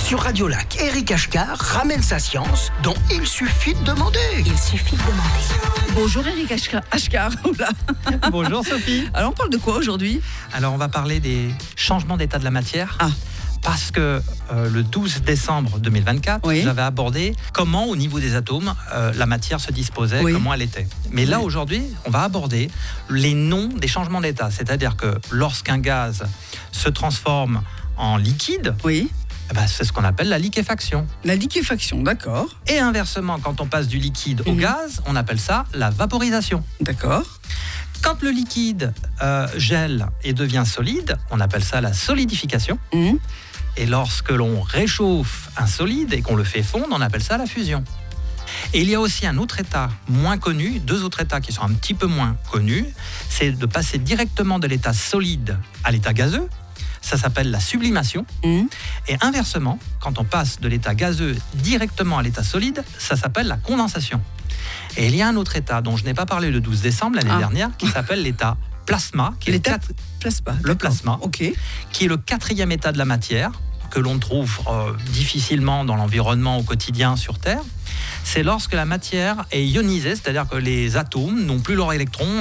Sur Radio Lac, Eric Ashkar ramène sa science dont il suffit de demander. Bonjour Eric Ashkar. Oula. Bonjour Sophie. Alors on parle de quoi aujourd'hui ? Alors on va parler des changements d'état de la matière. Ah. Parce que le 12 décembre 2024, Oui. j'avais abordé comment au niveau des atomes, la matière se disposait, Oui. comment elle était. Mais là aujourd'hui, on va aborder les noms des changements d'état. C'est-à-dire que lorsqu'un gaz se transforme en liquide, Oui. c'est ce qu'on appelle la liquéfaction. La liquéfaction, d'accord. Et inversement, quand on passe du liquide au gaz, on appelle ça la vaporisation. D'accord. Quand le liquide gèle et devient solide, on appelle ça la solidification. Mhm. Et lorsque l'on réchauffe un solide et qu'on le fait fondre, on appelle ça la fusion. Et il y a aussi un autre état moins connu, deux autres états qui sont un petit peu moins connus, c'est de passer directement de l'état solide à l'état gazeux. Ça s'appelle la sublimation. Mhm. Et inversement, quand on passe de l'état gazeux directement à l'état solide, ça s'appelle la condensation. Et il y a un autre état dont je n'ai pas parlé le 12 décembre l'année dernière, qui s'appelle l'état plasma, qui est L'état plasma. le plasma, Ok. qui est le quatrième état de la matière, que l'on trouve difficilement dans l'environnement au quotidien sur Terre. C'est lorsque la matière est ionisée, c'est-à-dire que les atomes n'ont plus leur électron.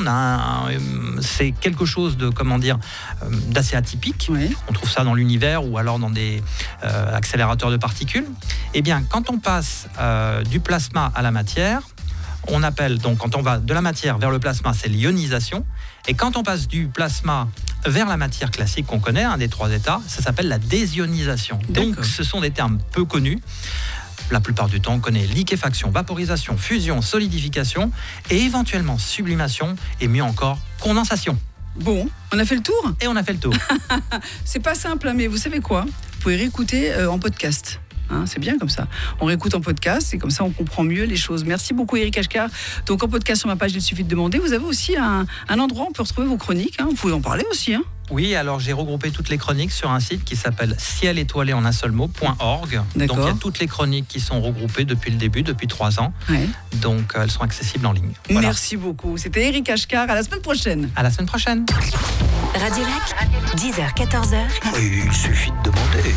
C'est quelque chose de, d'assez atypique. Oui. On trouve ça dans l'univers ou alors dans des accélérateurs de particules. Eh bien, quand on passe du plasma à la matière, on appelle, donc quand on va de la matière vers le plasma, c'est l'ionisation. Et quand on passe du plasma vers la matière classique qu'on connaît, un des trois états, ça s'appelle la désionisation. D'accord. Donc ce sont des termes peu connus. La plupart du temps, on connaît liquéfaction, vaporisation, fusion, solidification et éventuellement sublimation et mieux encore, condensation. Bon, on a fait le tour ? Et on a fait le tour. C'est pas simple, hein, mais vous savez quoi ? Vous pouvez réécouter en podcast. Hein, c'est bien comme ça. On réécoute en podcast et comme ça on comprend mieux les choses. Merci beaucoup Eric Ashkar. Donc en podcast sur ma page, il suffit de demander. Vous avez aussi un endroit où on peut retrouver vos chroniques. Hein. Vous pouvez en parler aussi. Hein. Oui, alors j'ai regroupé toutes les chroniques sur un site qui s'appelle cielétoilé.org. D'accord. Donc il y a toutes les chroniques qui sont regroupées depuis le début, depuis 3 ans. Ouais. Donc elles sont accessibles en ligne. Voilà. Merci beaucoup. C'était Eric Ashkar. À la semaine prochaine. À la semaine prochaine. Radio Lac, 10h-14h. Il suffit de demander.